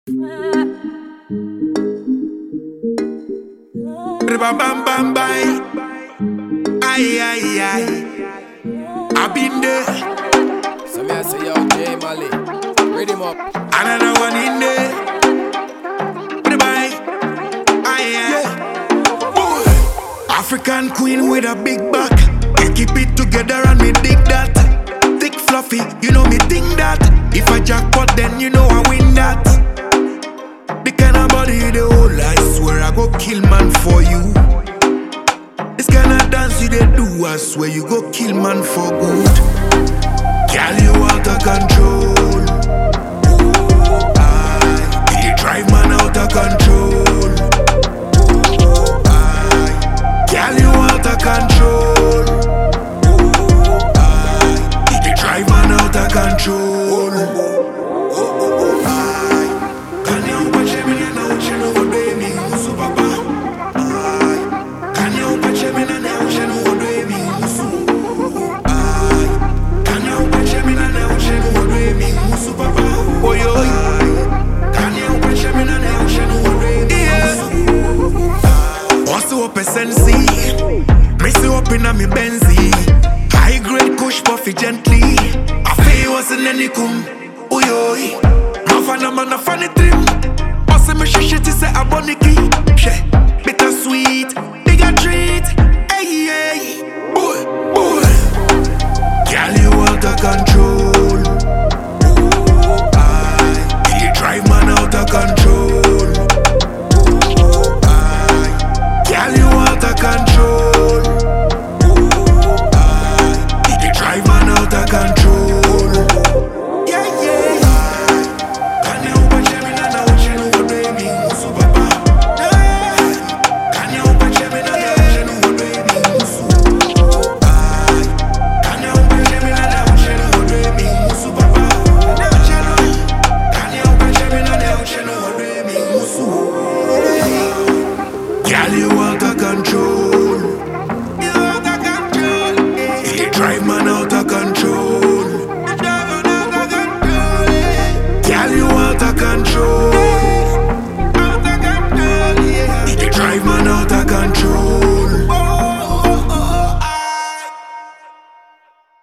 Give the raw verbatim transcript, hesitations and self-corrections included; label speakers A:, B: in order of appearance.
A: Bam bam bam bye. Aye aye aye. I been there.
B: So me I say yo J Mali, read him up.
A: Another one in there. Bye. Aye aye. Boy. African queen with a big back. I keep it together and me dig that. Thick fluffy, you know me think that. If I jackpot then you know I win that. The kind of body the whole I swear I go kill man for you. This kind of dance you they do, I swear you go kill man for good. Girl, you out of control. Aye, you drive man out of control. Aye, girl, you out of control. Aye, you drive man out of control. Aye, can you watch me now? You know what they mean, so papa. Aye, can you watch me now? You know what they mean, so. Aye, can you watch me now? You know what they mean, so papa. Oh yo, can you watch me now? You know what they mean, so. What's the up sensi? Me see up inna me Benzi. High grade kush puffy gently. I feel what's in any kum. Oh yo, my fan man a funny trim. Bossy me she shit say a bunny key. She.